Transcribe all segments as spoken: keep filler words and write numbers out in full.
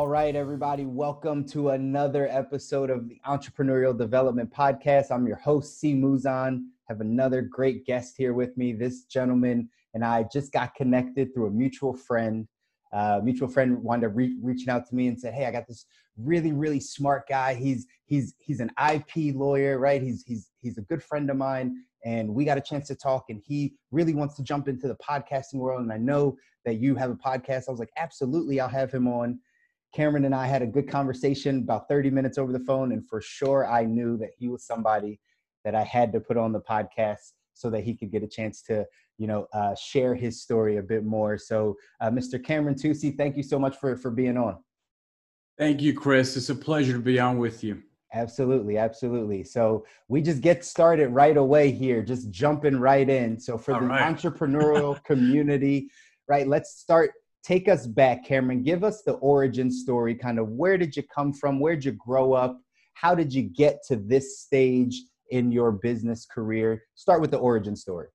All right, everybody, welcome to another episode of the Entrepreneurial Development Podcast. I'm your host, C. Muzan. Have another great guest here with me. This gentleman and I just got connected through a mutual friend. Uh, mutual friend wound up re- reaching out to me and said, "Hey, I got this really, really smart guy. He's he's he's an I P lawyer, right? He's he's he's a good friend of mine, and we got a chance to talk. And he really wants to jump into the podcasting world. And I know that you have a podcast." I was like, "Absolutely, I'll have him on." Cameron and I had a good conversation, about thirty minutes over the phone, and for sure I knew that he was somebody that I had to put on the podcast so that he could get a chance to, you know, uh, share his story a bit more. So, uh, Mister Cameron Tucci, thank you so much for for being on. Thank you, Chris. It's a pleasure to be on with you. Absolutely, absolutely. So we just get started right away here, just jumping right in. So for All the right. entrepreneurial community, right, let's start. Take us back, Cameron. Give us the origin story. Kind of where did you come from? Where did you grow up? How did you get to this stage in your business career? Start with the origin story.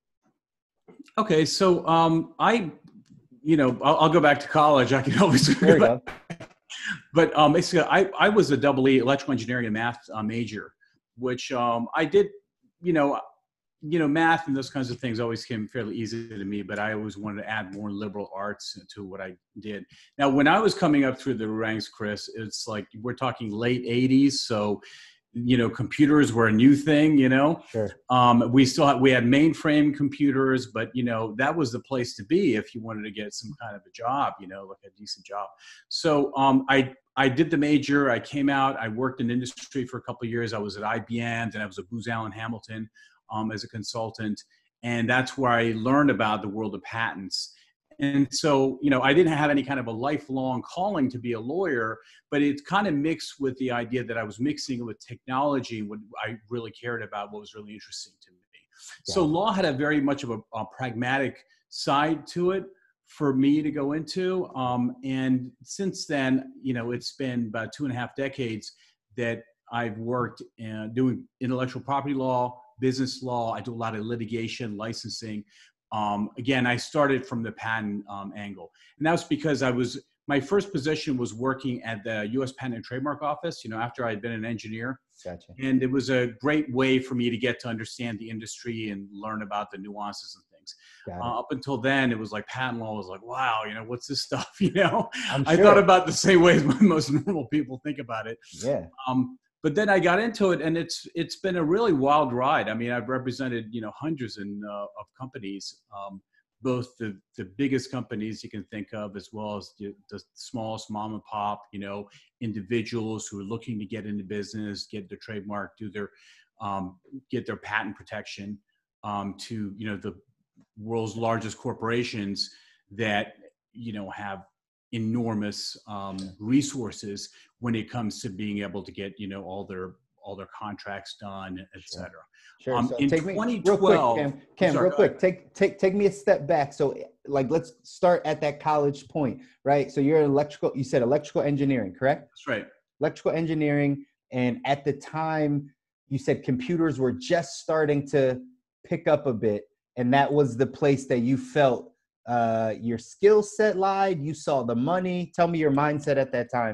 Okay, so um, I, you know, I'll, I'll go back to college. I can always There go you back. go. But um, basically, I, I was a double E electrical engineering and math uh, major, which um, I did, you know, you know, math and those kinds of things always came fairly easy to me, but I always wanted to add more liberal arts to what I did. Now, when I was coming up through the ranks, Chris, it's like we're talking late eighties. So, you know, computers were a new thing, you know. Sure. Um, we still had, we had mainframe computers, but, you know, that was the place to be if you wanted to get some kind of a job, you know, like a decent job. So um, I I did the major. I came out. I worked in industry for a couple of years. I was at I B M, then I was at Booz Allen Hamilton. Um, as a consultant. And that's where I learned about the world of patents. And so, you know, I didn't have any kind of a lifelong calling to be a lawyer, but it kind of mixed with the idea that I was mixing with technology and what I really cared about, what was really interesting to me. Yeah. So law had a very much of a, a pragmatic side to it for me to go into. Um, and since then, you know, it's been about two and a half decades that I've worked uh, doing intellectual property law, business law. I do a lot of litigation, licensing. Um, again, I started from the patent um, angle. And that was because I was, my first position was working at the U S Patent and Trademark Office, you know, after I had been an engineer. Gotcha. And it was a great way for me to get to understand the industry and learn about the nuances and things. Uh, up until then, it was like patent law was like, wow, you know, what's this stuff? You know, I'm I sure. thought about the same way as most normal people think about it. Yeah. Um, But then I got into it, and it's it's been a really wild ride. I mean, I've represented, you know, hundreds in, uh, of companies, um, both the, the biggest companies you can think of, as well as the, the smallest mom and pop, you know, individuals who are looking to get into business, get their trademark, do their, um, get their patent protection, um, to, you know, the world's largest corporations that, you know, have enormous um, resources when it comes to being able to get, you know, all their all their contracts done, et cetera. Sure. Um, So in take me twenty real twelve, quick, Cam, Cam sorry, real quick, take take take me a step back. So, like, let's start at that college point, right? So you're electrical. You said electrical engineering, correct? That's right. Electrical engineering, and at the time, you said computers were just starting to pick up a bit, and that was the place that you felt uh your skill set lied. You saw the money. Tell me your mindset at that time.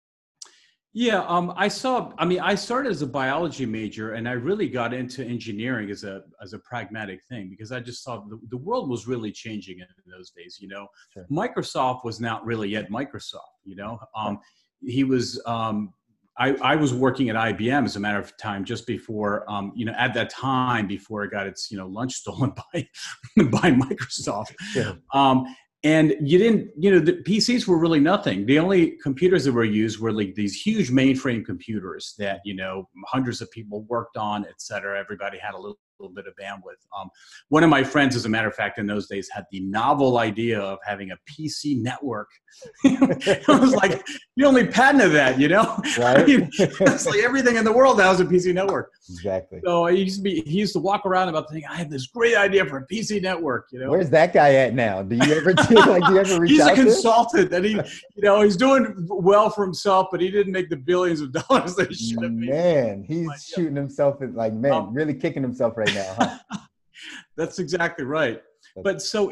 Yeah, um, I saw, I mean, I started as a biology major, and I really got into engineering as a as a pragmatic thing, because I just saw the, the world was really changing in those days, you know. Sure. Microsoft was not really yet Microsoft, you know. Um, he was, um, I, I was working at I B M, as a matter of time, just before, um, you know, at that time, before it got its, you know, lunch stolen by, by Microsoft. Sure. Um, And you didn't, you know, the P Cs were really nothing. The only computers that were used were like these huge mainframe computers that, you know, hundreds of people worked on, et cetera. Everybody had a little, little bit of bandwidth. Um, one of my friends, as a matter of fact, in those days had the novel idea of having a P C network. I was like, you only patented that, you know? Right. I mean, it's like everything in the world now is a P C network. Exactly. So he used to be, he used to walk around about thinking, I have this great idea for a P C network, you know? Where's that guy at now? Do you ever do, like, do you ever reach He's out a to him? consultant, and he, you know, he's doing well for himself, but he didn't make the billions of dollars that he should have made. Man, he's But, yeah. shooting himself in, like, man, Um, really kicking himself right now, huh? That's exactly right. But so,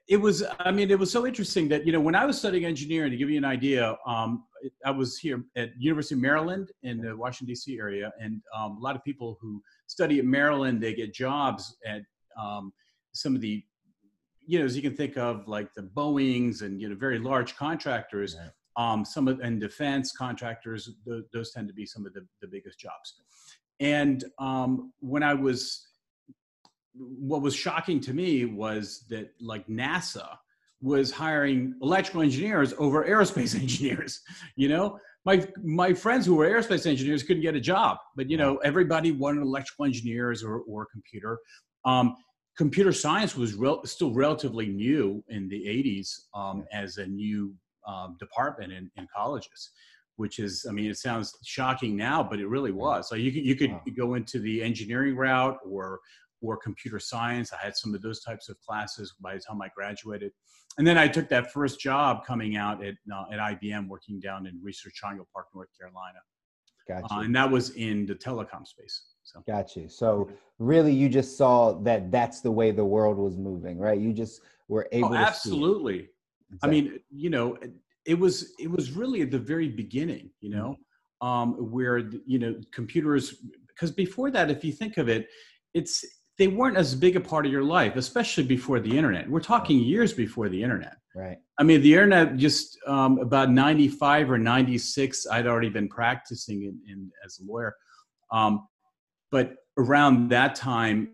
It was, I mean, it was so interesting that, you know, when I was studying engineering, to give you an idea, um, I was here at University of Maryland in the Washington, D C area. And um, a lot of people who study at Maryland, they get jobs at um, some of the, you know, as you can think of, like the Boeings and, you know, very large contractors, Right. um, some of, and defense contractors, th- those tend to be some of the, the biggest jobs. And um, when I was, what was shocking to me was that like NASA was hiring electrical engineers over aerospace engineers. You know, my my friends who were aerospace engineers couldn't get a job, but you know, everybody wanted electrical engineers or or computer. Um, computer science was rel- still relatively new in the eighties um, as a new um, department in, in colleges. Which is, I mean, it sounds shocking now, but it really was. So you could you could Wow. go into the engineering route or or computer science. I had some of those types of classes by the time I graduated. And then I took that first job coming out at, uh, at I B M, working down in Research Triangle Park, North Carolina. Got Uh, you. and that was in the telecom space. So. Got you. So really you just saw that that's the way the world was moving, right? You just were able Oh, to absolutely. see it. I Exactly. mean, you know, it was, it was really at the very beginning, you know, um, where, you know, computers, because before that, if you think of it, it's, they weren't as big a part of your life, especially before the internet. We're talking years before the internet. Right. I mean, the internet just um, about ninety-five or ninety-six, I'd already been practicing in, in as a lawyer. Um, but around that time,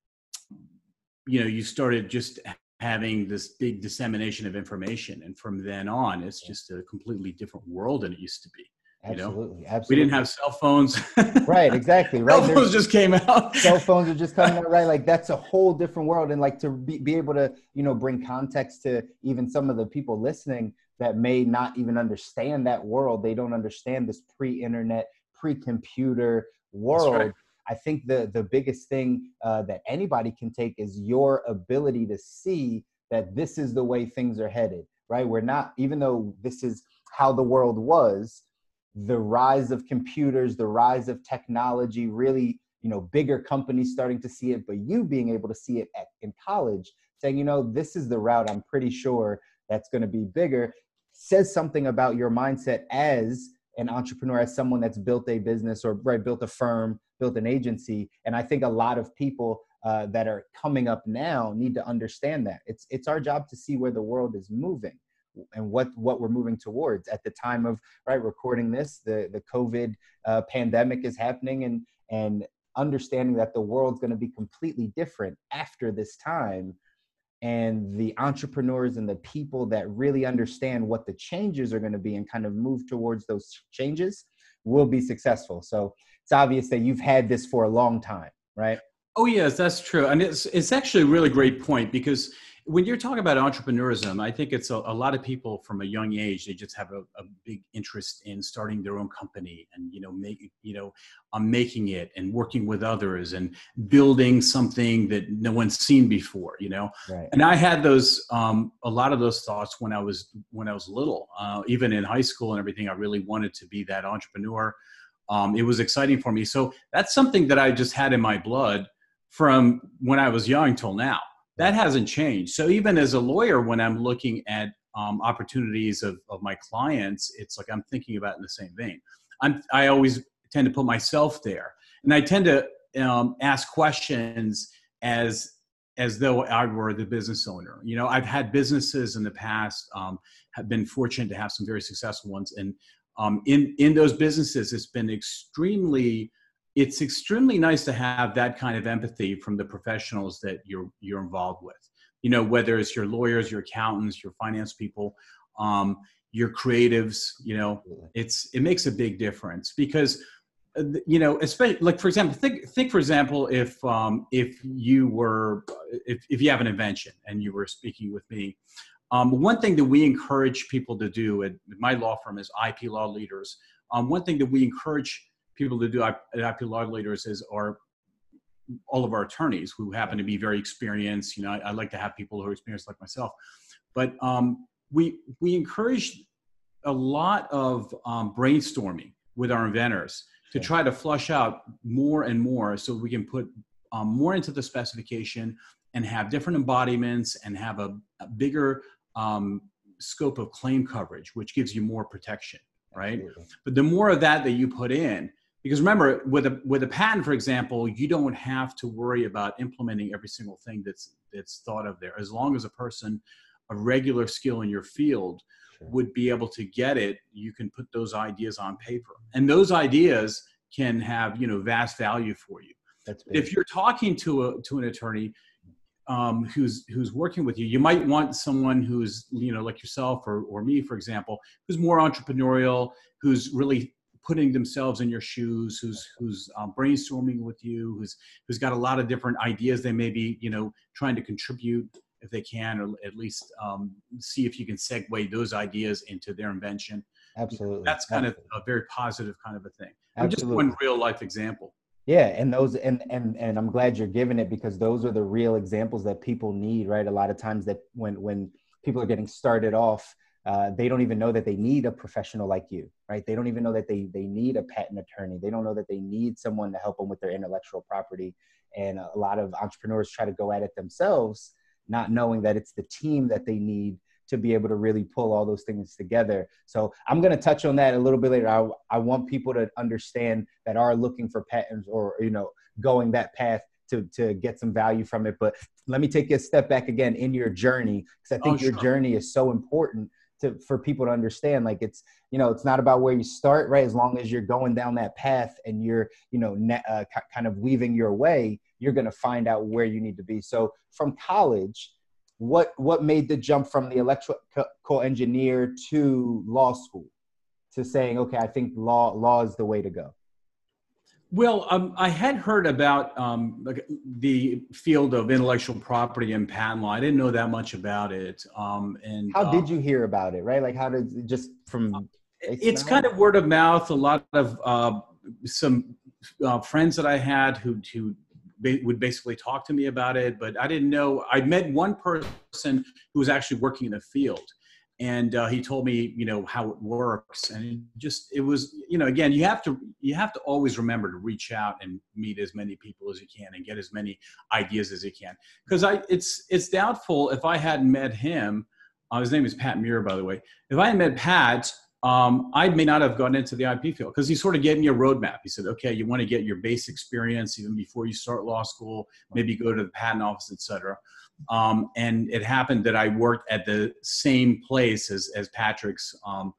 you know, you started just having this big dissemination of information. And from then on, it's just a completely different world than it used to be. You know, Absolutely. Absolutely. we didn't have cell phones. Right. Exactly. Right. Cell There's phones just came out. cell phones are just coming out, right? Like that's a whole different world. And like to be, be able to, you know, bring context to even some of the people listening that may not even understand that world. They don't understand this pre-internet, pre-computer That's world. right. I think the the biggest thing uh, that anybody can take is your ability to see that this is the way things are headed, right? We're not, even though this is how the world was, the rise of computers, the rise of technology, really, you know, bigger companies starting to see it, but you being able to see it at, in college, saying, you know, this is the route I'm pretty sure that's going to be bigger, says something about your mindset as an entrepreneur, as someone that's built a business or right, built a firm, built an agency. And I think a lot of people uh, that are coming up now need to understand that. It's it's our job to see where the world is moving and what what we're moving towards. At the time of right recording this, the the COVID uh, pandemic is happening, and and understanding that the world's going to be completely different after this time. And the entrepreneurs and the people that really understand what the changes are going to be and kind of move towards those changes will be successful. So it's obvious that you've had this for a long time, right? Oh, yes, that's true. And it's it's actually a really great point, because when you're talking about entrepreneurism, I think it's a, a lot of people from a young age, they just have a, a big interest in starting their own company and, you know, making, you know, um, making it and working with others and building something that no one's seen before, you know. Right. And I had those, um, a lot of those thoughts when I was, when I was little, uh, even in high school and everything. I really wanted to be that entrepreneur. Um, it was exciting for me. So that's something that I just had in my blood from when I was young till now. That hasn't changed. So even as a lawyer, when I'm looking at um, opportunities of, of my clients, it's like I'm thinking about it in the same vein. I'm, I always tend to put myself there. And I tend to um, ask questions as, as though I were the business owner. You know, I've had businesses in the past, um, have been fortunate to have some very successful ones. And um, in, in those businesses, it's been extremely it's extremely nice to have that kind of empathy from the professionals that you're you're involved with. You know, whether it's your lawyers, your accountants, your finance people, um, your creatives. You know, it's it makes a big difference because, uh, you know, especially like for example, think think for example if um, if you were if if you have an invention and you were speaking with me. Um, one thing that we encourage people to do at my law firm is I P Law Leaders. Um, one thing that we encourage people to do at I P Law Leaders is are all of our attorneys who happen to be very experienced. You know, I, I like to have people who are experienced like myself, but um, we we encourage a lot of um, brainstorming with our inventors to try to flush out more and more so we can put um, more into the specification and have different embodiments and have a, a bigger um, scope of claim coverage, which gives you more protection, right? Absolutely. But the more of that that you put in, because remember, with a with a patent, for example, you don't have to worry about implementing every single thing that's that's thought of there. As long as a person of regular skill in your field sure. would be able to get it, you can put those ideas on paper, and those ideas can have, you know, vast value for you. That's big. If you're talking to a to an attorney um, who's who's working with you, you might want someone who's, you know, like yourself or or me, for example, who's more entrepreneurial, who's really putting themselves in your shoes, who's who's um, brainstorming with you, who's who's got a lot of different ideas. They may be, you know, trying to contribute if they can, or at least um, see if you can segue those ideas into their invention. Absolutely. That's kind Absolutely. of a very positive kind of a thing. Absolutely. I'm just one real life example. Yeah, and those and and and I'm glad you're giving it, because those are the real examples that people need, right? A lot of times that when when people are getting started off, Uh, they don't even know that they need a professional like you, right? They don't even know that they they need a patent attorney. They don't know that they need someone to help them with their intellectual property. And a lot of entrepreneurs try to go at it themselves, not knowing that it's the team that they need to be able to really pull all those things together. So I'm going to touch on that a little bit later. I, I want people to understand that are looking for patents or, you know, going that path to, to get some value from it. But let me take a step back again in your journey, because I think oh, your sure. journey is so important to, for people to understand. Like, it's, you know, it's not about where you start, right? As long as you're going down that path and you're, you know, ne- uh, k- kind of weaving your way, you're going to find out where you need to be. So from college, what, what made the jump from the electrical engineer to law school to saying, okay, I think law, law is the way to go? Well, um, I had heard about um, like the field of intellectual property and patent law. I didn't know that much about it. Um, and how uh, did you hear about it? Right? Like, how did it just from? It's kind of word of mouth. A lot of uh, some uh, friends that I had who who ba- would basically talk to me about it, but I didn't know. I met one person who was actually working in the field. And uh, he told me, you know, how it works, and it just, it was, you know, again, you have to, you have to always remember to reach out and meet as many people as you can and get as many ideas as you can. Because I, it's, it's doubtful if I hadn't met him. Uh, his name is Pat Muir, by the way. If I had met Pat, um, I may not have gone into the I P field, because he sort of gave me a roadmap. He said, okay, you want to get your base experience even before you start law school, maybe go to the patent office, et cetera. Um, and it happened that I worked at the same place as, as Patrick's, um,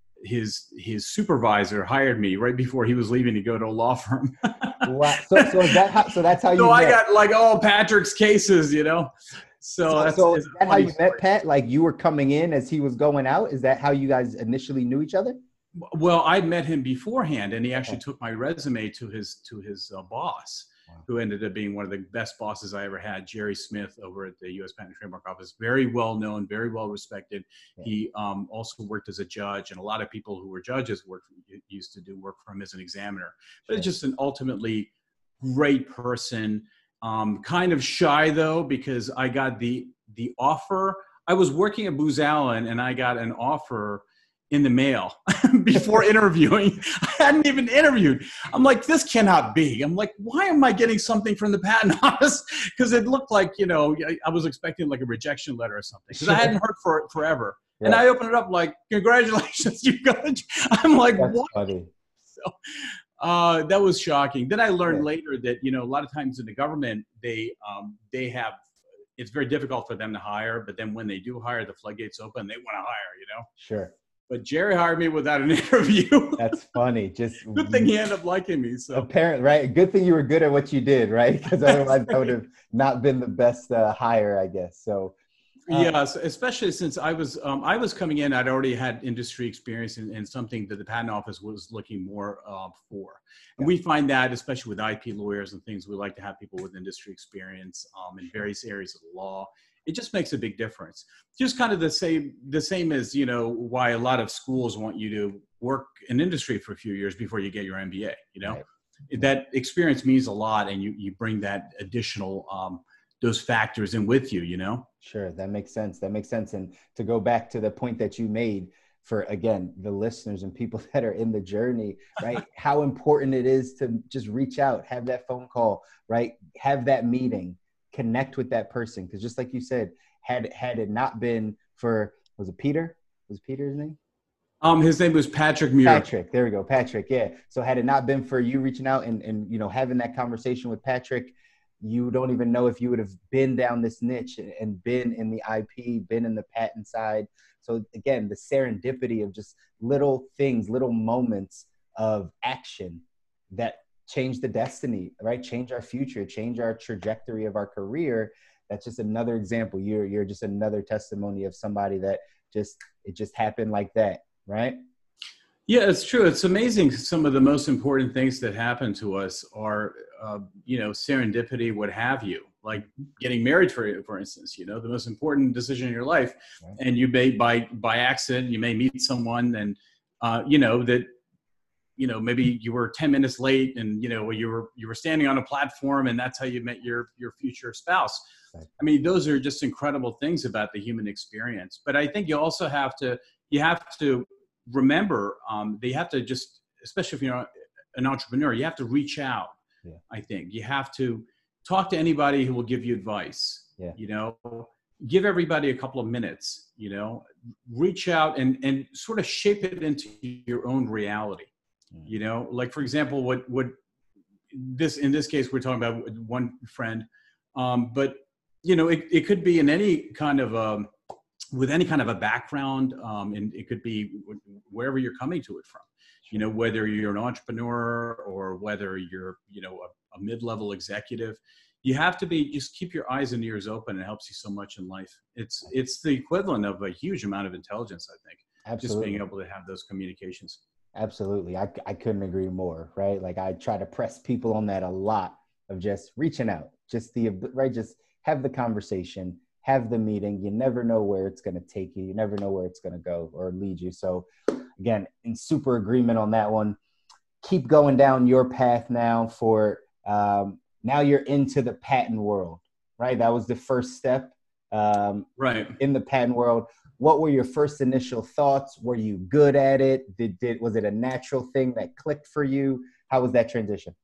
his, his supervisor hired me right before he was leaving to go to a law firm. Wow. So, so is that how, so that's how you So met. I got like all Patrick's cases, you know? So, so, that's, so is that how you story. met Pat? Like, you were coming in as he was going out? Is that how you guys initially knew each other? Well, I'd met him beforehand, and he actually okay. took my resume to his, to his uh, boss. Wow. Who ended up being one of the best bosses I ever had, Jerry Smith, over at the U S Patent and Trademark Office. Very well known, very well respected. Yeah. He um, also worked as a judge, and a lot of people who were judges worked used to do work for him as an examiner. But sure. It's just an ultimately great person. Um, kind of shy though, because I got the the offer. I was working at Booz Allen, and I got an offer in the mail before interviewing. I hadn't even interviewed. I'm like, this cannot be. I'm like, why am I getting something from the patent office? Because it looked like, you know, I was expecting like a rejection letter or something, because I hadn't heard for it forever. Yeah. And I opened it up like, congratulations, you got it. I'm like, that's what? Funny. So uh, that was shocking. Then I learned yeah. later that, you know, a lot of times in the government, they um, they have, it's very difficult for them to hire. But then when they do hire, the floodgates open, they want to hire, you know? Sure. But Jerry hired me without an interview. That's funny. Just good thing he ended up liking me. So apparently, right? Good thing you were good at what you did, right? Because otherwise, that would have not been the best uh, hire, I guess. So, um, yeah, so especially since I was um, I was coming in, I'd already had industry experience in, in something that the patent office was looking more uh, for. And yeah. we find that, especially with I P lawyers and things, we like to have people with industry experience um, in various areas of the law. It just makes a big difference. Just kind of the same, the same as, you know, why a lot of schools want you to work in industry for a few years before you get your M B A, you know, right. That experience means a lot, and you, you bring that additional, um, those factors in with you, you know? Sure. That makes sense. That makes sense. And to go back to the point that you made, for, again, the listeners and people that are in the journey, right? How important it is to just reach out, have that phone call, right? Have that meeting, connect with that person. Because just like you said, had, had it not been for, was it Peter? Was Peter his name? Um, his name was Patrick Muir. Patrick, there we go, Patrick. Yeah. So had it not been for you reaching out and, and you know, having that conversation with Patrick, you don't even know if you would have been down this niche and been in the I P, been in the patent side. So again, the serendipity of just little things, little moments of action that change the destiny, right? Change our future, change our trajectory of our career. That's just another example. You're you're just another testimony of somebody that just, it just happened like that. Right? Yeah, it's true. It's amazing. Some of the most important things that happen to us are, uh, you know, serendipity, what have you, like getting married, for for instance, you know, the most important decision in your life. Right. And you may, by, by accident, you may meet someone and, uh, you know, that, you know, maybe you were ten minutes late and, you know, you were, you were standing on a platform and that's how you met your, your future spouse. Right. I mean, those are just incredible things about the human experience. But I think you also have to, you have to remember um, they have to just, especially if you're an entrepreneur, you have to reach out. Yeah. I think you have to talk to anybody who will give you advice. Yeah. You know, give everybody a couple of minutes, you know, reach out and, and sort of shape it into your own reality. Mm. You know, like, for example, what, what this, in this case, we're talking about one friend, um, but, you know, it, it could be in any kind of, um, with any kind of a background, um, and it could be wherever you're coming to it from, you know, whether you're an entrepreneur or whether you're, you know, a, a mid-level executive, you have to be, just keep your eyes and ears open. It helps you so much in life. It's, it's the equivalent of a huge amount of intelligence, I think. Absolutely. Just being able to have those communications. Absolutely. I, I couldn't agree more, right? Like I try to press people on that a lot of just reaching out, just the, right. Just have the conversation, have the meeting. You never know where it's going to take you. You never know where it's going to go or lead you. So again, in super agreement on that one. Keep going down your path now for, um, now you're into the patent world, right? That was the first step, um, right, in the patent world. What were your first initial thoughts? Were you good at it? Did, did, was it a natural thing that clicked for you? How was that transition?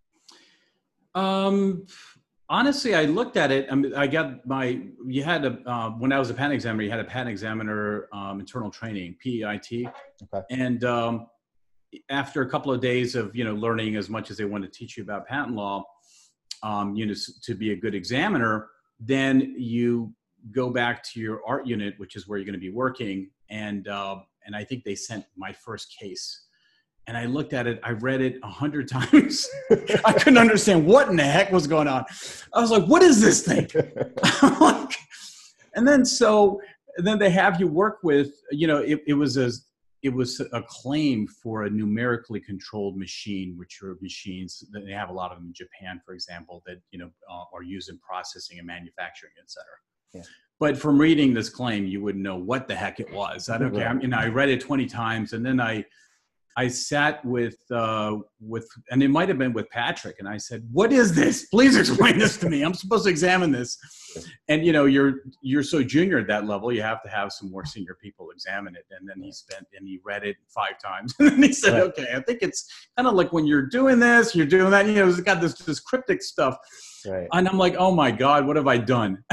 Um, Honestly, I looked at it. I mean, I got my, you had a, uh, when I was a patent examiner, you had a patent examiner um, internal training, P E I T. Okay. And um, after a couple of days of, you know, learning as much as they want to teach you about patent law, um, you know, to be a good examiner, then you go back to your art unit, which is where you're going to be working. And, uh, and I think they sent my first case. And I looked at it, I read it a hundred times. I couldn't understand what in the heck was going on. I was like, what is this thing? Like, and then so, and then they have you work with, you know, it, it was a, it was a claim for a numerically controlled machine, which are machines that they have a lot of them in Japan, for example, that, you know, uh, are used in processing and manufacturing, et cetera. Yeah. But from reading this claim, you wouldn't know what the heck it was. I don't care. I mean, I read it twenty times and then I, I sat with, uh, with, and it might've been with Patrick, and I said, what is this? Please explain this to me. I'm supposed to examine this. And, you know, you're, you're so junior at that level, you have to have some more senior people examine it. And then he spent, and he read it five times. And then he said, right. Okay, I think it's kind of like when you're doing this, you're doing that, you know, it's got this, this cryptic stuff. Right. And I'm like, oh my God, what have I done?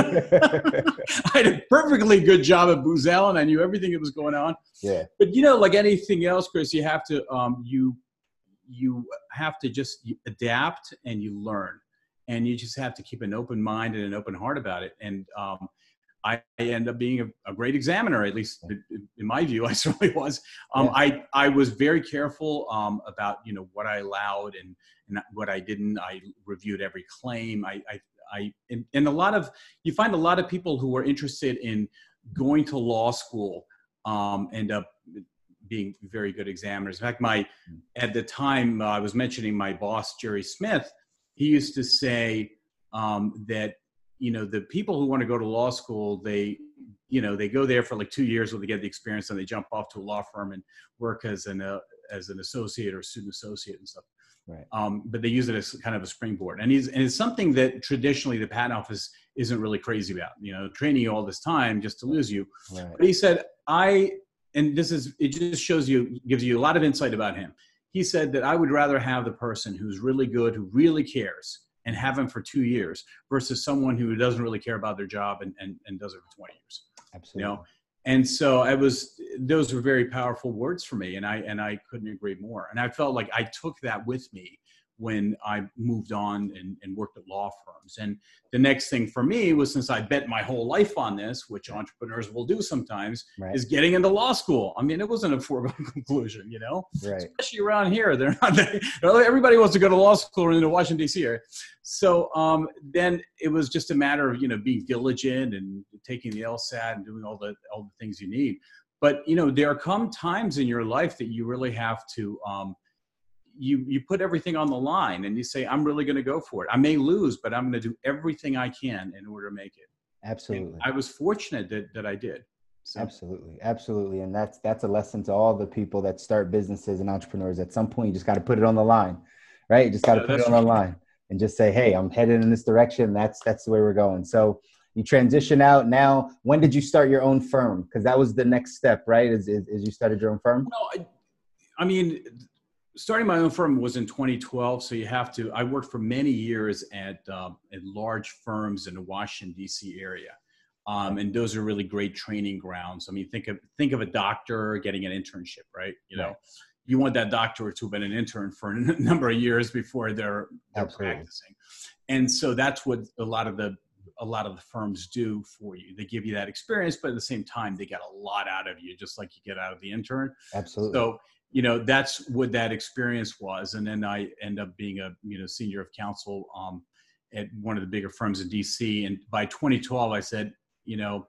I had a perfectly good job at Booz Allen. I knew everything that was going on. Yeah. But you know, like anything else, Chris, you have to um, you you have to just adapt and you learn, and you just have to keep an open mind and an open heart about it. And um, I, I end up being a, a great examiner, at least in my view. I certainly was. Um, yeah. I I was very careful um, about you know what I allowed and, and what I didn't. I reviewed every claim. I, I I, and, and a lot of, you find a lot of people who are interested in going to law school um, end up being very good examiners. In fact, my, at the time uh, I was mentioning my boss, Jerry Smith, he used to say um, that, you know, the people who want to go to law school, they, you know, they go there for like two years where they get the experience and they jump off to a law firm and work as an, uh, as an associate or student associate and stuff. Right. Um, but they use it as kind of a springboard. And, he's, and it's something that traditionally the patent office isn't really crazy about, you know, training you all this time just to lose you. Right. But he said, I and this is, it just shows you, gives you a lot of insight about him. He said that I would rather have the person who's really good, who really cares, and have them for two years versus someone who doesn't really care about their job and, and, and does it for twenty years. Absolutely. You know? And so I was, those were very powerful words for me. And I, and I couldn't agree more. And I felt like I took that with me when I moved on and, and worked at law firms. And the next thing for me was, since I bet my whole life on this, which entrepreneurs will do sometimes, right. is getting into law school. I mean, it wasn't a foregone conclusion, you know, right. especially around here. They're not, they, everybody wants to go to law school or into Washington, D C area. So um, then it was just a matter of, you know, being diligent and taking the LSAT and doing all the, all the things you need. But, you know, there come times in your life that you really have to, um, you you put everything on the line and you say, I'm really going to go for it. I may lose, but I'm going to do everything I can in order to make it. Absolutely. And I was fortunate that, that I did. So. Absolutely. Absolutely. And that's, that's a lesson to all the people that start businesses and entrepreneurs. At some point, you just got to put it on the line, right? You just got to yeah, put it on right. the line and just say, hey, I'm headed in this direction. That's, that's the way we're going. So you transition out now. When did you start your own firm? Because that was the next step, right? Is, is, is you started your own firm? Well, I, I mean, starting my own firm was in twenty twelve. So you have to, I worked for many years at, um, at large firms in the Washington, D C area. Um, and those are really great training grounds. I mean, think of, think of a doctor getting an internship, right? You know, right. You want that doctor to have been an intern for a number of years before they're, they're practicing. And so that's what a lot of the, a lot of the firms do for you. They give you that experience, but at the same time, they get a lot out of you, just like you get out of the intern. Absolutely. So, you know, that's what that experience was. And then I end up being a, you know, senior of counsel um, at one of the bigger firms in D C. And by twenty twelve, I said, you know,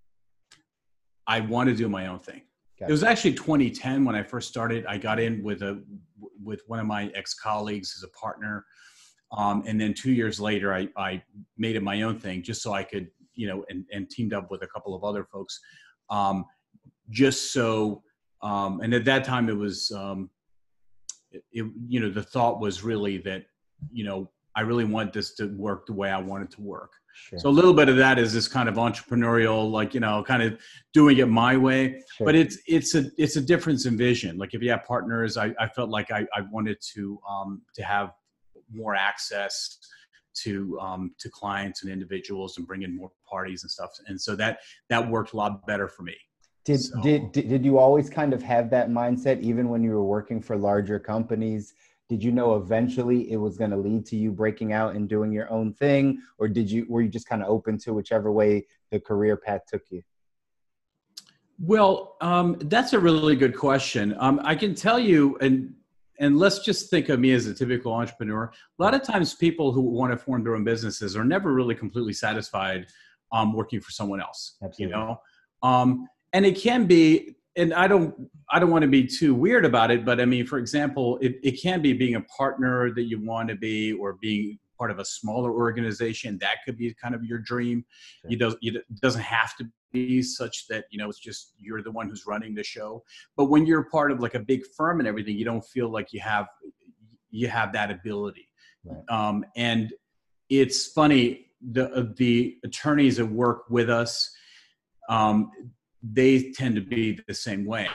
I want to do my own thing. Gotcha. It was actually twenty ten when I first started. I got in with a, with one of my ex-colleagues as a partner. Um, and then two years later, I, I made it my own thing just so I could, you know, and, and teamed up with a couple of other folks um, just so, Um, and at that time it was, um, it, it, you know, the thought was really that, you know, I really want this to work the way I want it to work. Sure. So a little bit of that is this kind of entrepreneurial, like, you know, kind of doing it my way, sure. But it's, it's a, it's a difference in vision. Like if you have partners, I, I felt like I, I wanted to, um, to have more access to, um, to clients and individuals and bring in more parties and stuff. And so that, that worked a lot better for me. Did, so. did did did you always kind of have that mindset, even when you were working for larger companies? Did you know eventually it was going to lead to you breaking out and doing your own thing, or did you were you just kind of open to whichever way the career path took you? Well, um, that's a really good question. Um, I can tell you, and and let's just think of me as a typical entrepreneur. A lot of times, people who want to form their own businesses are never really completely satisfied um, working for someone else. Absolutely. You know. Um, And it can be, and I don't, I don't want to be too weird about it, but I mean, for example, it, it can be being a partner that you want to be, or being part of a smaller organization. That could be kind of your dream. Sure. You don't, you, it doesn't have to be such that, you know, it's just, you're the one who's running the show. But when you're part of like a big firm and everything, you don't feel like you have, you have that ability. Right. Um, and it's funny, the, the attorneys that work with us, um, they tend to be the same way.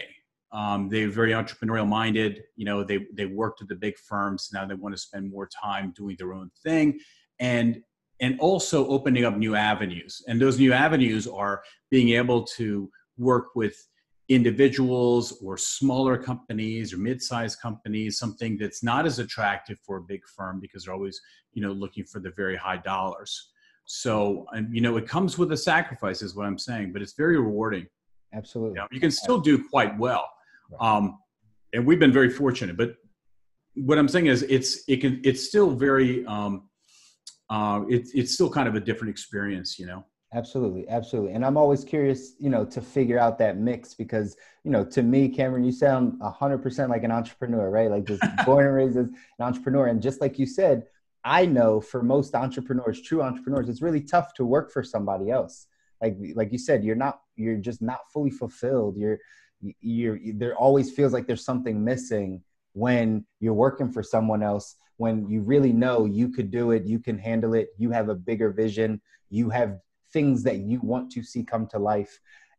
Um, they're very entrepreneurial minded. You know, they, they worked at the big firms. Now they want to spend more time doing their own thing, and, and also opening up new avenues. And those new avenues are being able to work with individuals or smaller companies or mid-sized companies, something that's not as attractive for a big firm because they're always, you know, looking for the very high dollars. So, and, you know, it comes with a sacrifice is what I'm saying, but it's very rewarding. Absolutely. You know, you can still do quite well. Um, and we've been very fortunate, but what I'm saying is it's, it can, it's still very, um, uh, it's, it's still kind of a different experience, you know? Absolutely. Absolutely. And I'm always curious, you know, to figure out that mix because, you know, to me, Cameron, you sound a hundred percent like an entrepreneur, right? Like just born and raised as an entrepreneur. And just like you said, I know for most entrepreneurs, true entrepreneurs, it's really tough to work for somebody else. Like, like you said, you're not, you're just not fully fulfilled. You're, you're, there always feels like there's something missing when you're working for someone else, when you really know you could do it, you can handle it. You have a bigger vision. You have things that you want to see come to life.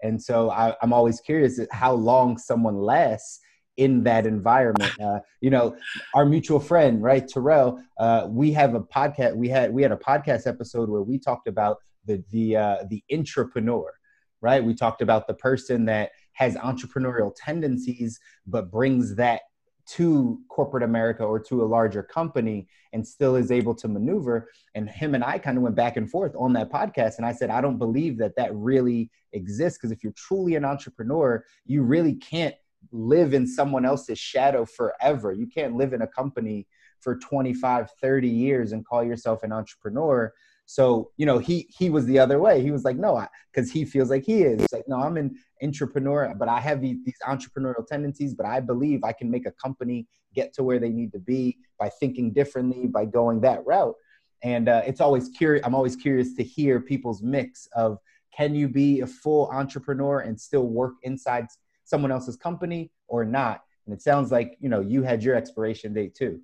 And so I, I'm always curious at how long someone lasts in that environment. Uh, you know, our mutual friend, right, Terrell, uh, we have a podcast. We had we had a podcast episode where we talked about the the uh, the intrapreneur, right? We talked about the person that has entrepreneurial tendencies, but brings that to corporate America or to a larger company and still is able to maneuver. And him and I kind of went back and forth on that podcast. And I said, I don't believe that that really exists, because if you're truly an entrepreneur, you really can't live in someone else's shadow forever. You can't live in a company for twenty-five, thirty years and call yourself an entrepreneur. So, you know, he he was the other way. He was like, no, because he feels like he is. He's like, no, I'm an entrepreneur, but I have these, these entrepreneurial tendencies, but I believe I can make a company get to where they need to be by thinking differently, by going that route. And uh, it's always curious. I'm always curious to hear people's mix of, can you be a full entrepreneur and still work inside someone else's company or not? And it sounds like, you know, you had your expiration date too.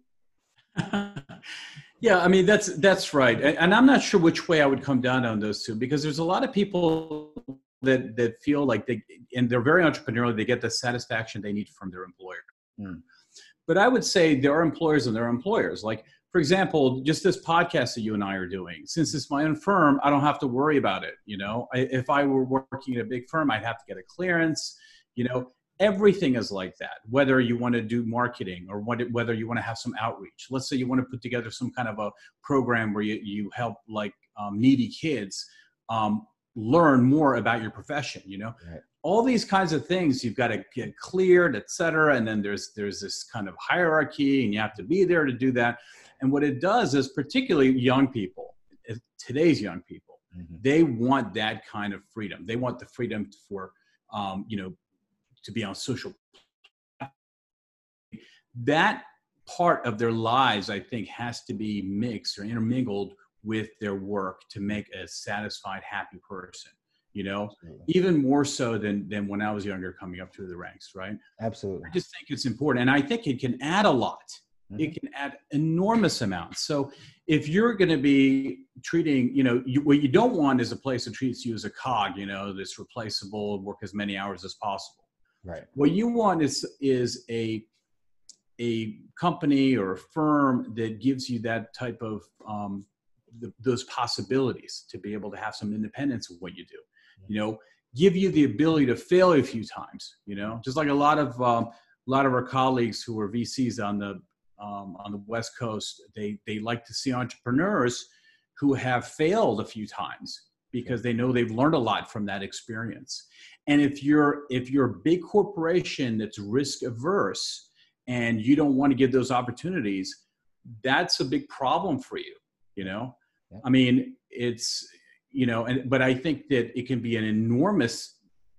Yeah, I mean, that's that's right. And, and I'm not sure which way I would come down on those two, because there's a lot of people that that feel like they, and they're very entrepreneurial, they get the satisfaction they need from their employer. Mm. But I would say there are employers and there are employers. Like, for example, just this podcast that you and I are doing, since it's my own firm, I don't have to worry about it. You know, I, if I were working at a big firm, I'd have to get a clearance. You know, everything is like that, whether you want to do marketing or what, whether you want to have some outreach. Let's say you want to put together some kind of a program where you, you help like um, needy kids um, learn more about your profession, you know, right. All these kinds of things you've got to get cleared, et cetera. And then there's, there's this kind of hierarchy and you have to be there to do that. And what it does is, particularly young people, today's young people, mm-hmm. they want that kind of freedom. They want the freedom for, um, you know, to be on social. That part of their lives, I think, has to be mixed or intermingled with their work to make a satisfied, happy person, you know, Absolutely. Even more so than, than when I was younger coming up through the ranks, right? Absolutely. I just think it's important. And I think it can add a lot. Mm-hmm. It can add enormous amounts. So if you're going to be treating, you know, you, what you don't want is a place that treats you as a cog, you know, that's replaceable, work as many hours as possible. Right. What you want is is a a company or a firm that gives you that type of um, the, those possibilities to be able to have some independence of what you do. Mm-hmm. You know, give you the ability to fail a few times. You know, just like a lot of um, a lot of our colleagues who are V Cs on the um, on the West Coast, they they like to see entrepreneurs who have failed a few times, because they know they've learned a lot from that experience. And if you're if you're a big corporation that's risk averse and you don't want to give those opportunities, that's a big problem for you. You know, yeah. I mean, it's, you know, and but I think that it can be an enormous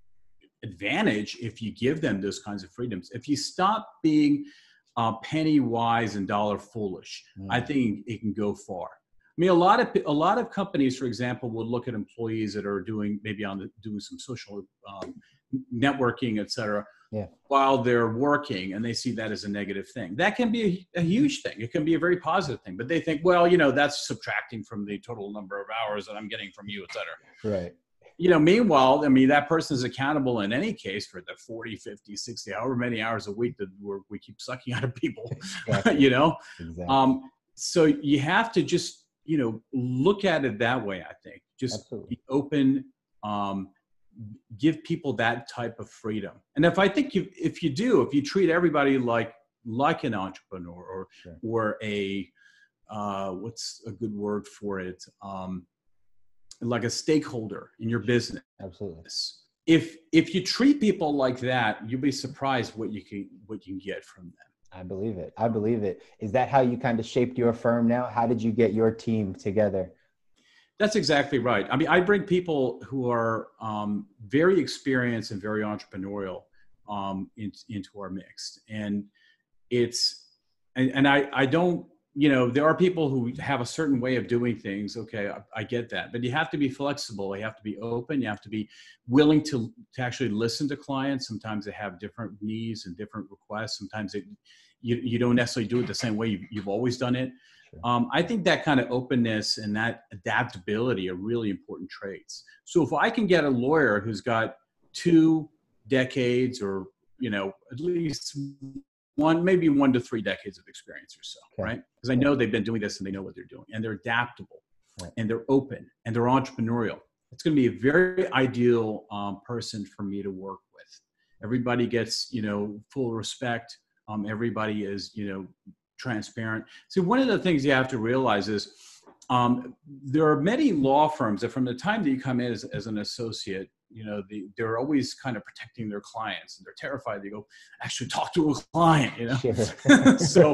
advantage if you give them those kinds of freedoms. If you stop being uh, penny wise and dollar foolish, mm. I think it can go far. I mean, a lot of a lot of companies, for example, will look at employees that are doing maybe on the, doing some social um, networking, et cetera, yeah. while they're working, and they see that as a negative thing. That can be a, a huge thing. It can be a very positive thing, but they think, well, you know, that's subtracting from the total number of hours that I'm getting from you, et cetera. Right. You know, meanwhile, I mean, that person is accountable in any case for the forty, fifty, sixty, however many hours a week that we're, we keep sucking out of people, exactly. you know? Exactly. Um, so you have to just, you know, look at it that way, I think. Just Absolutely. be open, um, give people that type of freedom. And if I think you, if you do, if you treat everybody like, like an entrepreneur or, sure. or a, uh, what's a good word for it? Um, like a stakeholder in your business. Absolutely. If, if you treat people like that, you'll be surprised what you can, what you can get from them. I believe it. I believe it. Is that how you kind of shaped your firm now? How did you get your team together? That's exactly right. I mean, I bring people who are um, very experienced and very entrepreneurial um, in, into our mix. And it's, and, and I, I don't, you know, there are people who have a certain way of doing things. Okay, I, I get that. But you have to be flexible. You have to be open. You have to be willing to, to actually listen to clients. Sometimes they have different needs and different requests. Sometimes it, you, you don't necessarily do it the same way you've, you've always done it. Sure. Um, I think that kind of openness and that adaptability are really important traits. So if I can get a lawyer who's got two decades or, you know, at least one, maybe one to three decades of experience or so, okay. right? Because I know they've been doing this and they know what they're doing, and they're adaptable, right. and they're open, and they're entrepreneurial. It's going to be a very ideal um, person for me to work with. Everybody gets, you know, full respect. Um, everybody is, you know, transparent. So one of the things you have to realize is um, there are many law firms that from the time that you come in as, as an associate, you know, the, they're always kind of protecting their clients, and they're terrified. They go, actually talk to a client, you know? Sure. so,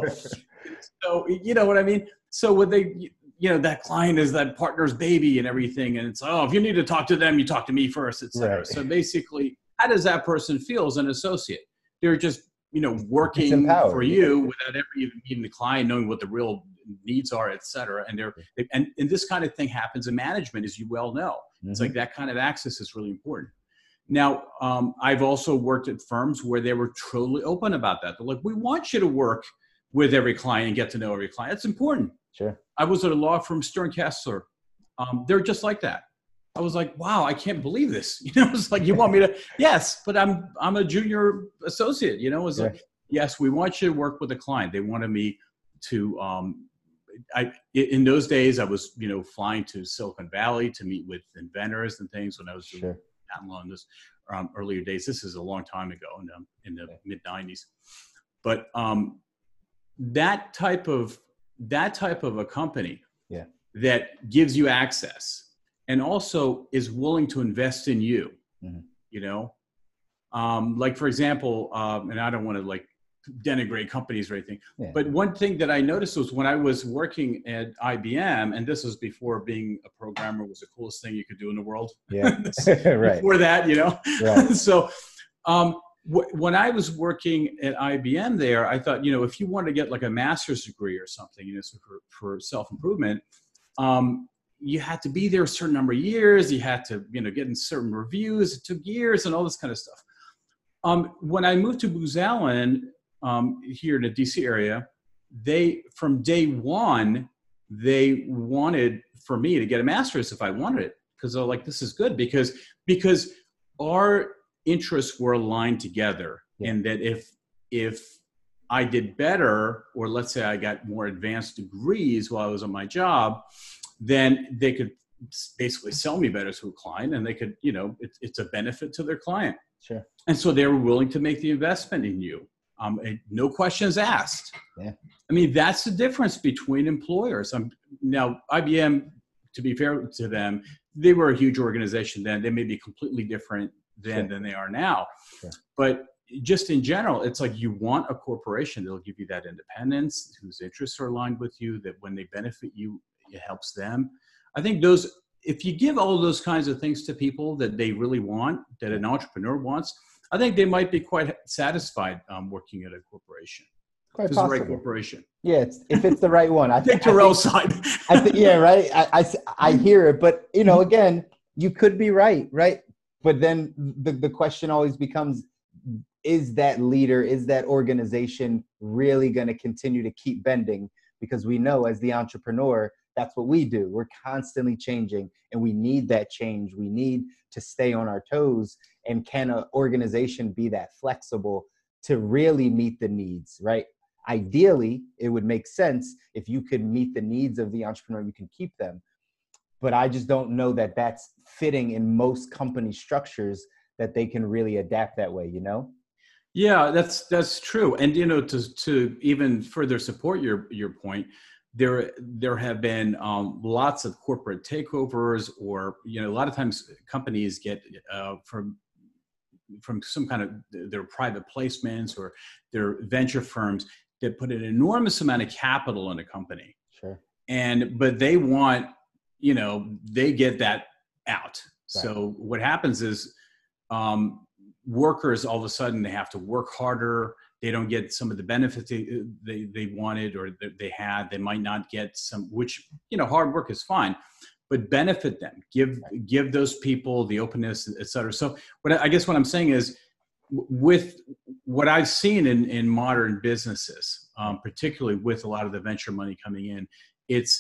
so, you know what I mean? So what they, you know, that client is that partner's baby and everything. And it's, oh, if you need to talk to them, you talk to me first, et cetera. Right. So basically, how does that person feel as an associate? They're just, you know, working for you without ever even meeting the client, knowing what the real needs are, et cetera. And they're, and, and this kind of thing happens in management, as you well know. Mm-hmm. It's like that kind of access is really important. Now, um, I've also worked at firms where they were totally open about that. They're like, we want you to work with every client and get to know every client. It's important. Sure. I was at a law firm, Stern Kessler. Um, they're just like that. I was like, wow, I can't believe this. You know, it's like, you want me to, yes, but I'm, I'm a junior associate, you know, it was yeah. like, yes, we want you to work with a client. They wanted me to, um, I, in those days I was, you know, flying to Silicon Valley to meet with inventors and things when I was doing sure. patent law in those um, earlier days. This is a long time ago in the, in the yeah. mid nineties. But um, that type of, that type of a company yeah. that gives you access and also is willing to invest in you, mm-hmm. you know, um, like, for example, um, and I don't want to like denigrate companies or anything, yeah. but one thing that I noticed was when I was working at I B M, and this was before being a programmer was the coolest thing you could do in the world. Yeah, right. Before that, you know, right. so um, w- when I was working at I B M there, I thought, you know, if you want to get like a master's degree or something, you know, so for, for self-improvement, um, you had to be there a certain number of years. You had to, you know, get in certain reviews. It took years and all this kind of stuff. Um, when I moved to Booz Allen um, here in the D C area, they, from day one, they wanted for me to get a master's if I wanted it, because they're like, this is good because, because our interests were aligned together. Yeah. And that if, if I did better, or let's say I got more advanced degrees while I was on my job, then they could basically sell me better to a client, and they could, you know, it, it's a benefit to their client. Sure. And so they were willing to make the investment in you. Um, no questions asked. Yeah. I mean, that's the difference between employers. Um, now, I B M, to be fair to them, they were a huge organization then. They may be completely different then sure. than they are now. Sure. But just in general, it's like you want a corporation that'll give you that independence, whose interests are aligned with you, that when they benefit you, it helps them. I think those, if you give all those kinds of things to people that they really want, that an entrepreneur wants, I think they might be quite satisfied um, working at a corporation. Quite if it's the right corporation. Yeah, it's, if it's the right one. I think Terrell's side. I think, yeah, right. I, I, I hear it, but you know, again, you could be right, right? But then the, the question always becomes, is that leader, is that organization really going to continue to keep bending? Because we know as the entrepreneur, that's what we do. We're constantly changing, and we need that change. We need to stay on our toes. And can an organization be that flexible to really meet the needs, right? Ideally, it would make sense if you could meet the needs of the entrepreneur, you can keep them. But I just don't know that that's fitting in most company structures, that they can really adapt that way, you know? Yeah, that's that's true. And, you know, to to even further support your your point, there there have been um, lots of corporate takeovers, or, you know, a lot of times companies get uh, from from some kind of their private placements or their venture firms that put an enormous amount of capital in a company. Sure. And but they want, you know, they get that out. Right. So what happens is um, workers all of a sudden they have to work harder. They don't get some of the benefits they, they, they wanted or that they had. They might not get some, which, you know, hard work is fine, but benefit them, give, right. give those people the openness, et cetera. So what I guess what I'm saying is, with what I've seen in, in modern businesses, um, particularly with a lot of the venture money coming in, it's,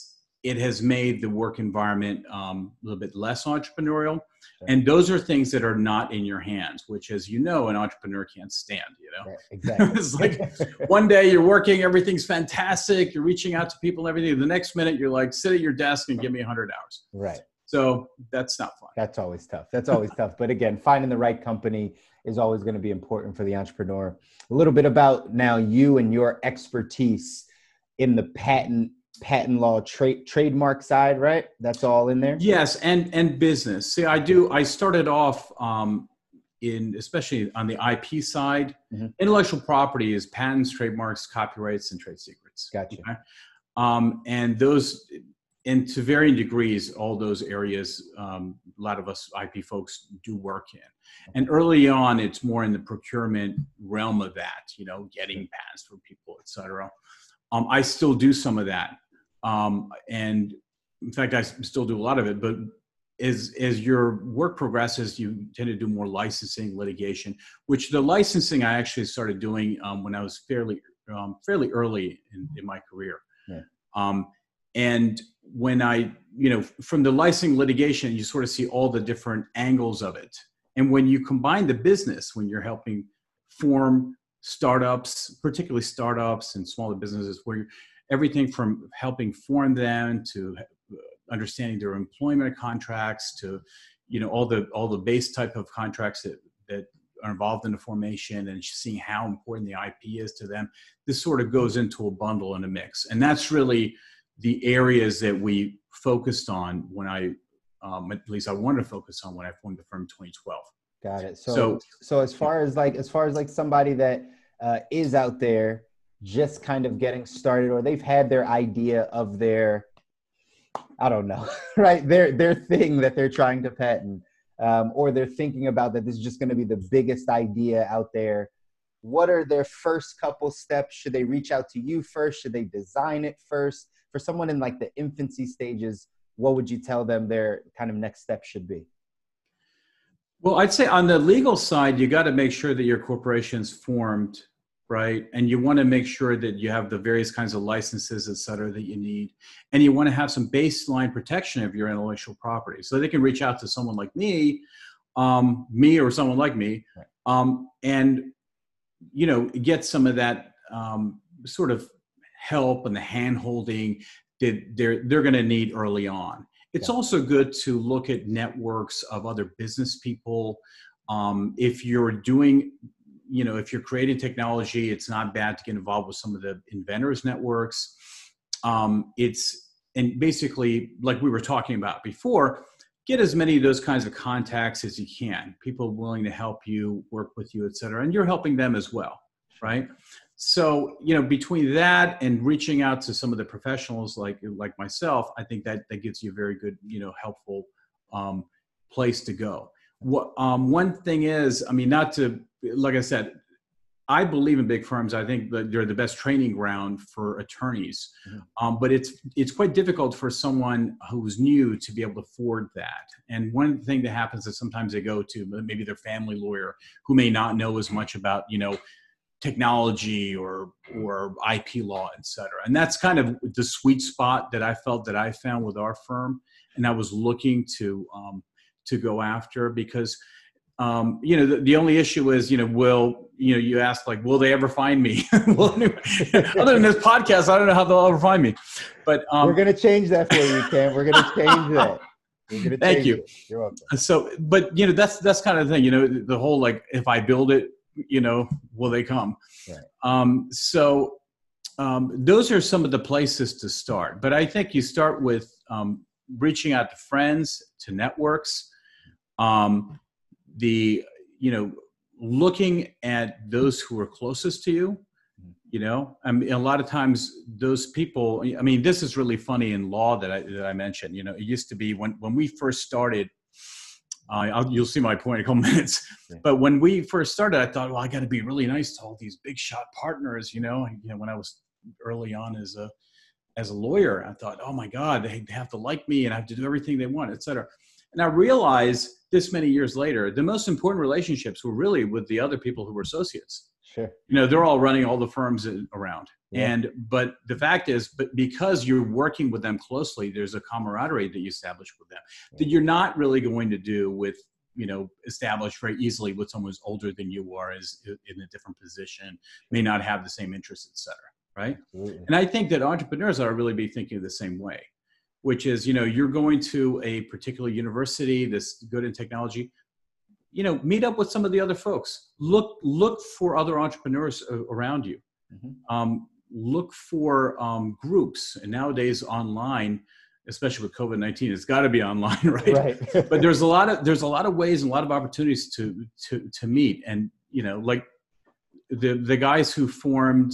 it has made the work environment um, a little bit less entrepreneurial. And those are things that are not in your hands, which, as you know, an entrepreneur can't stand, you know? Right, exactly. It's like one day you're working, everything's fantastic. You're reaching out to people and everything. The next minute you're like, sit at your desk and give me a hundred hours. Right. So that's not fun. That's always tough. That's always tough. But again, finding the right company is always going to be important for the entrepreneur. A little bit about now you and your expertise in the patent patent law trade trademark side, right? That's all in there. Yes, and and business. See, I do. I started off um, in, especially on the I P side. Mm-hmm. Intellectual property is patents, trademarks, copyrights, and trade secrets. Gotcha. Okay? Um, and those, and to varying degrees, all those areas, um, a lot of us I P folks do work in. And early on, it's more in the procurement realm of that. You know, getting patents for people, et cetera. Um, I still do some of that. Um, and in fact, I still do a lot of it, but as, as your work progresses, you tend to do more licensing, litigation, which the licensing I actually started doing um, when I was fairly, um, fairly early in, in my career. Yeah. Um, and when I, you know, from the licensing litigation, you sort of see all the different angles of it. And when you combine the business, when you're helping form startups, particularly startups and smaller businesses, where you're, everything from helping form them to understanding their employment contracts to, you know, all the all the base type of contracts that, that are involved in the formation and seeing how important the I P is to them. This sort of goes into a bundle and a mix. And that's really the areas that we focused on when I, um, at least I wanted to focus on when I formed the firm in twenty twelve. Got it. So, so, so as far as like, as far as like somebody that uh, is out there just kind of getting started, or they've had their idea of their, I don't know, right? Their, their thing that they're trying to patent, um, or they're thinking about that this is just going to be the biggest idea out there. What are their first couple steps? Should they reach out to you first? Should they design it first? For someone in like the infancy stages, what would you tell them their kind of next step should be? Well, I'd say on the legal side, you got to make sure that your corporation's formed, right? And you want to make sure that you have the various kinds of licenses, et cetera, that you need. And you want to have some baseline protection of your intellectual property. So they can reach out to someone like me, um, me or someone like me, um, and, you know, get some of that um, sort of help and the hand-holding that they're, they're going to need early on. It's also good to look at networks of other business people. Um, if you're doing, you know, if you're creating technology, it's not bad to get involved with some of the inventors networks. Um, it's, and basically, like we were talking about before, get as many of those kinds of contacts as you can, people willing to help you, work with you, et cetera. And you're helping them as well, right? So, you know, between that and reaching out to some of the professionals like like myself, I think that that gives you a very good, you know, helpful um, place to go. What um, one thing is, I mean, not to, like I said, I believe in big firms. I think that they're the best training ground for attorneys, mm-hmm. um, but it's it's quite difficult for someone who's new to be able to afford that. And one thing that happens is sometimes they go to maybe their family lawyer who may not know as much about, you know, technology or or I P law, et cetera. And that's kind of the sweet spot that I felt that I found with our firm, and I was looking to um, to go after because, um, you know, the, the only issue is, you know, will, you know, you ask like, will they ever find me? Well, anyway, other than this podcast, I don't know how they'll ever find me. But um, we're going to change that for you, Cam. We're going to change that. Change Thank you. It. You're welcome. So, but you know, that's that's kind of the thing. You know, the whole like, if I build it, you know, will they come? Right. Um, so um, those are some of the places to start. But I think you start with um, reaching out to friends, to networks, um, the, you know, looking at those who are closest to you, you know, I mean, a lot of times those people, I mean, this is really funny in law that I, that I mentioned, you know, it used to be when, when we first started, Uh, I'll, you'll see my point in a couple minutes. Yeah. But when we first started, I thought, well, I got to be really nice to all these big shot partners. You know, you know, when I was early on as a as a lawyer, I thought, oh my God, they have to like me and I have to do everything they want, et cetera. And I realized this many years later, the most important relationships were really with the other people who were associates. Sure. You know, they're all running all the firms around. Yeah. And, but the fact is, but because you're working with them closely, there's a camaraderie that you establish with them Yeah. that you're not really going to do with, you know, establish very easily with someone who's older than you are, is in a different position, may not have the same interests, et cetera. Right. Absolutely. And I think that entrepreneurs ought to really be thinking the same way, which is, you know, you're going to a particular university that's good in technology, you know, meet up with some of the other folks, look, look for other entrepreneurs around you. Mm-hmm. Um, look for um, groups. And nowadays online, especially with COVID nineteen, it's got to be online, right? Right. But there's a lot of, there's a lot of ways and a lot of opportunities to, to, to meet. And, you know, like the, the guys who formed,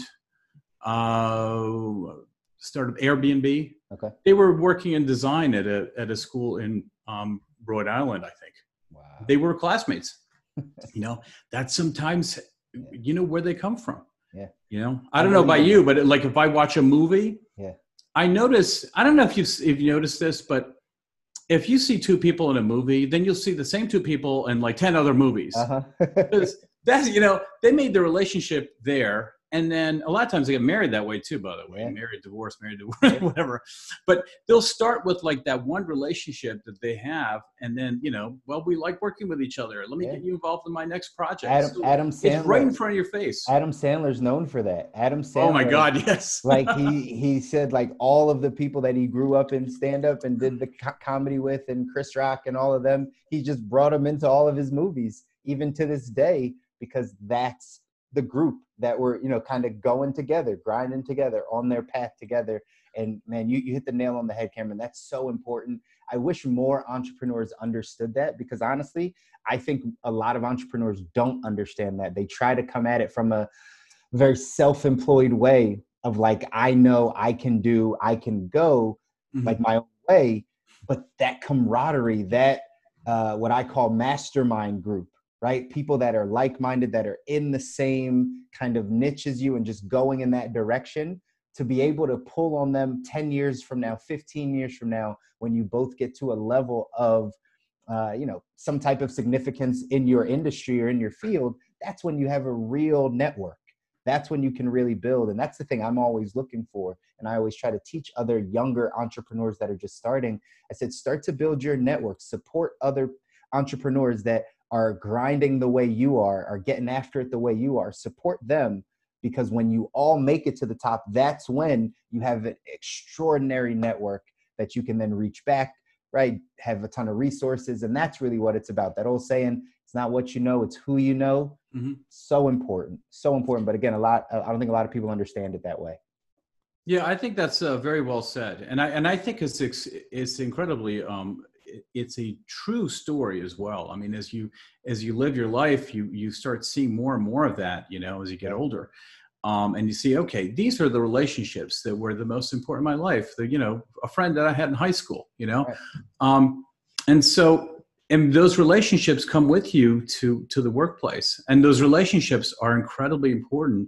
uh, started Airbnb. Okay. They were working in design at a, at a school in um, Rhode Island, I think. Wow. They were classmates. You know, that's sometimes, you know, where they come from. Yeah. You know, I don't know about you, but like if I watch a movie, yeah, I notice, I don't know if you if you notice this, but if you see two people in a movie, then you'll see the same two people in like ten other movies. Uh-huh. Because that's, you know, they made the relationship there. And then a lot of times they get married that way too, by the way, Yeah. married, divorced, married, divorced, whatever. But they'll start with like that one relationship that they have. And then, you know, well, we like working with each other. Let me Yeah. get you involved in my next project. Adam, So Adam Sandler. it's right in front of your face. Adam Sandler's known for that. Adam Sandler. Oh my God, yes. Like he, he said like all of the people that he grew up in stand up and did the co- comedy with and Chris Rock and all of them, he just brought them into all of his movies, even to this day, because that's the group that were, you know, kind of going together, grinding together on their path together. And man, you, you hit the nail on the head, Cameron. That's so important. I wish more entrepreneurs understood that, because honestly, I think a lot of entrepreneurs don't understand that. They try to come at it from a very self-employed way of like, I know I can do, I can go Mm-hmm. like my own way, but that camaraderie, that uh, what I call mastermind group, right? People that are like-minded, that are in the same kind of niche as you and just going in that direction, to be able to pull on them ten years from now, fifteen years from now, when you both get to a level of, uh, you know, some type of significance in your industry or in your field, that's when you have a real network. That's when you can really build. And that's the thing I'm always looking for. And I always try to teach other younger entrepreneurs that are just starting. I said, start to build your network, support other entrepreneurs that are grinding the way you are, are getting after it the way you are. Support them, because when you all make it to the top, that's when you have an extraordinary network that you can then reach back, right? Have a ton of resources. And that's really what it's about. That old saying, it's not what you know, it's who you know. Mm-hmm. So important, so important. But again, a lot, I don't think a lot of people understand it that way. Yeah, I think that's uh, very well said. And I, and I think it's, it's incredibly, um, it's a true story as well. I mean, as you, as you live your life, you, you start seeing more and more of that, you know, as you get older. Um, and you see, okay, these are the relationships that were the most important in my life. The, you know, a friend that I had in high school, you know? Right. Um, and so, and those relationships come with you to, to the workplace. And those relationships are incredibly important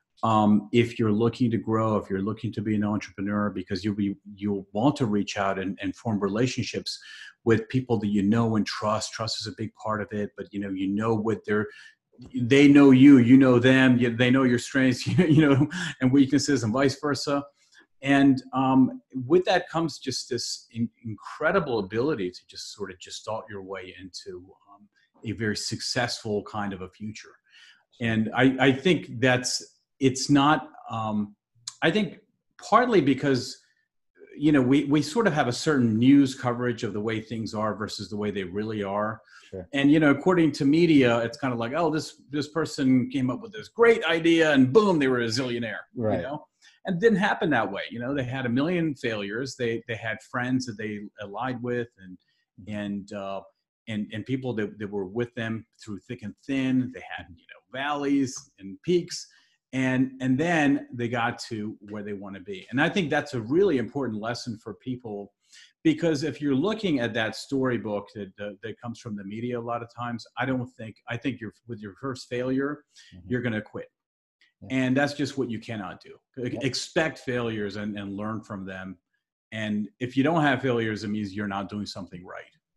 um, if you're looking to grow, if you're looking to be an entrepreneur, because you'll be, you'll want to reach out and, and form relationships with people that you know and trust. Trust is a big part of it, but you know, you know what they're, they know you, you know them, you, they know your strengths, you know, and weaknesses and vice versa. And um, with that comes just this in, incredible ability to just sort of gestalt your way into um, a very successful kind of a future. And I, I think that's, it's not, um, I think partly because, you know, we, we sort of have a certain news coverage of the way things are versus the way they really are. Sure. And, you know, according to media, it's kind of like, oh, this, this person came up with this great idea and boom, they were a zillionaire, right. You know, and it didn't happen that way. You know, they had a million failures. They, they had friends that they allied with and, and, uh, and, and people that, that were with them through thick and thin. They had, you know, valleys and peaks. And, and then they got to where they want to be. And I think that's a really important lesson for people, because if you're looking at that storybook that, uh, that comes from the media a lot of times, I don't think, I think you're with your first failure, mm-hmm. you're going to quit. Yeah. And that's just what you cannot do. Yeah. Expect failures and, and learn from them. And if you don't have failures, it means you're not doing something right.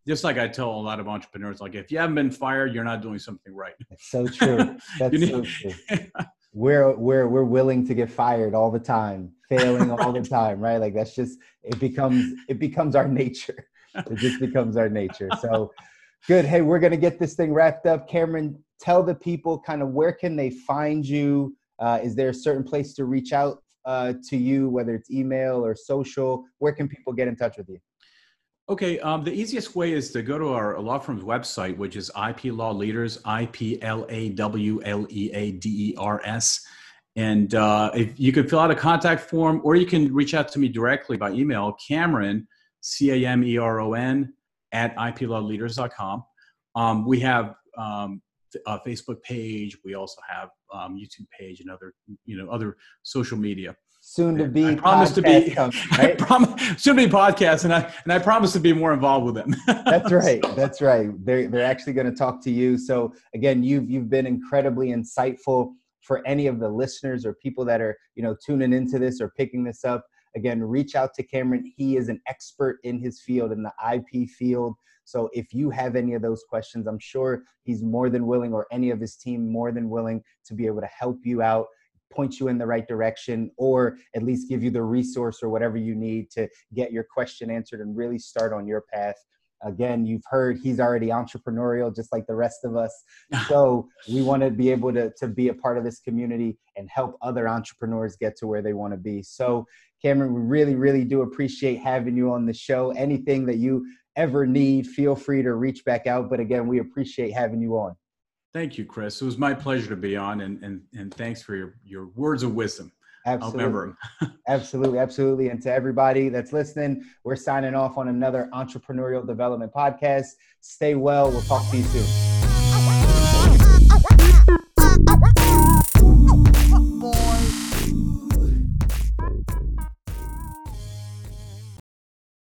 just like I tell a lot of entrepreneurs, like if you haven't been fired, you're not doing something right. That's so true. That's need, so true. We're we're we're willing to get fired all the time, failing all the time, right? Like that's just it becomes it becomes our nature. It just becomes our nature. So good. Hey, we're gonna get this thing wrapped up. Cameron, tell the people kind of where can they find you? Uh, is there a certain place to reach out uh, to you, whether it's email or social? Where can people get in touch with you? Okay, um, the easiest way is to go to our law firm's website, which is I P Law Leaders, I P L A W L E A D E R S. And uh, if you can fill out a contact form, or you can reach out to me directly by email, Cameron, C A M E R O N, at I P law leaders dot com. Um, we have um, a Facebook page. We also have um, YouTube page and other, you know, other social media. Soon to be I promise to be coming, right? I promise soon to be podcasts, and I and I promise to be more involved with them. That's right. That's right. They're they're actually going to talk to you. So again, you've you've been incredibly insightful. For any of the listeners or people that are, you know, tuning into this or picking this up, again, reach out to Cameron. He is an expert in his field, in the I P field. So if you have any of those questions, I'm sure he's more than willing, or any of his team more than willing, to be able to help you out, point you in the right direction, or at least give you the resource or whatever you need to get your question answered and really start on your path. Again, you've heard he's already entrepreneurial, just like the rest of us. So we want to be able to, to be a part of this community and help other entrepreneurs get to where they want to be. So Cameron, we really, really do appreciate having you on the show. Anything that you ever need, feel free to reach back out. But again, we appreciate having you on. Thank you, Chris. It was my pleasure to be on, and and, and thanks for your, your words of wisdom. Absolutely. I'll remember them. Absolutely. Absolutely. And to everybody that's listening, we're signing off on another Entrepreneurial Development Podcast. Stay well. We'll talk to you soon.